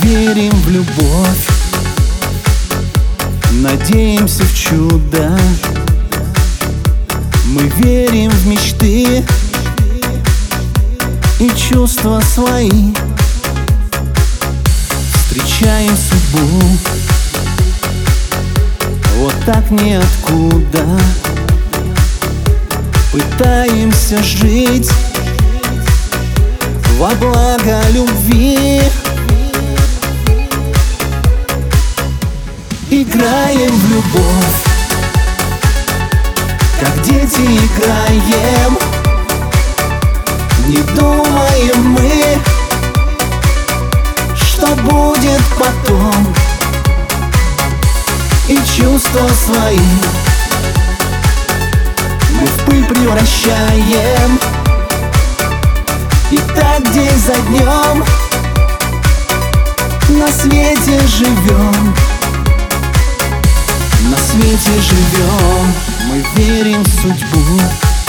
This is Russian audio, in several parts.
верим в любовь, надеемся в чудо. Мы верим в мечты и чувства свои. Встречаем судьбу вот так ниоткуда. Пытаемся жить во благо любви. Играем в любовь, как дети играем. Не думаем мы, что будет потом. И чувства свои мы в пыль превращаем. И так день за днем на свете живем. На свете живем. Мы верим в судьбу,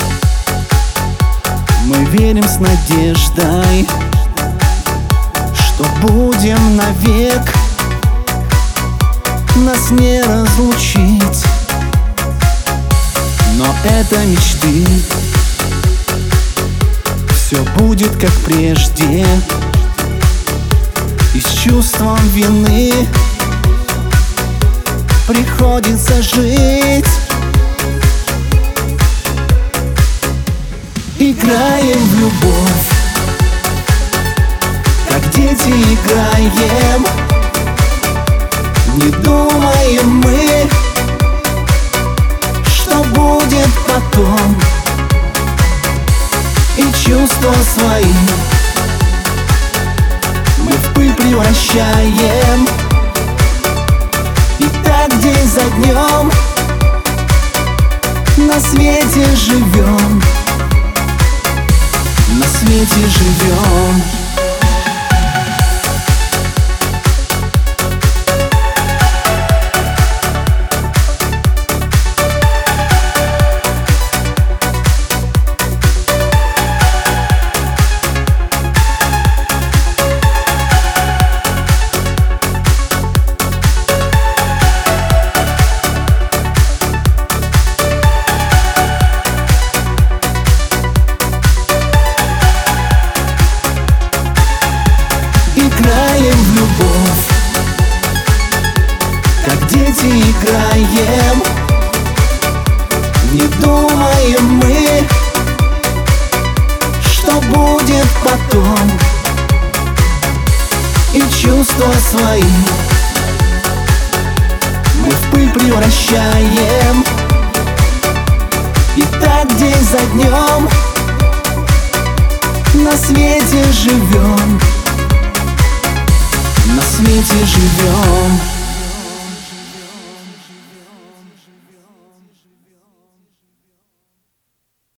мы верим с надеждой, что будем навек, нас не разлучить. Но это мечты, все будет как прежде. И с чувством вины приходится жить. Играем в любовь, как дети играем. Не думаем мы, что будет потом. И чувства свои мы в пыль превращаем. И так день за днем на свете живем. На свете живем. Играем в любовь, как дети играем. Не думаем мы, что будет потом. И чувства свои мы в пыль превращаем. И так день за днем на свете живем. На свете живем.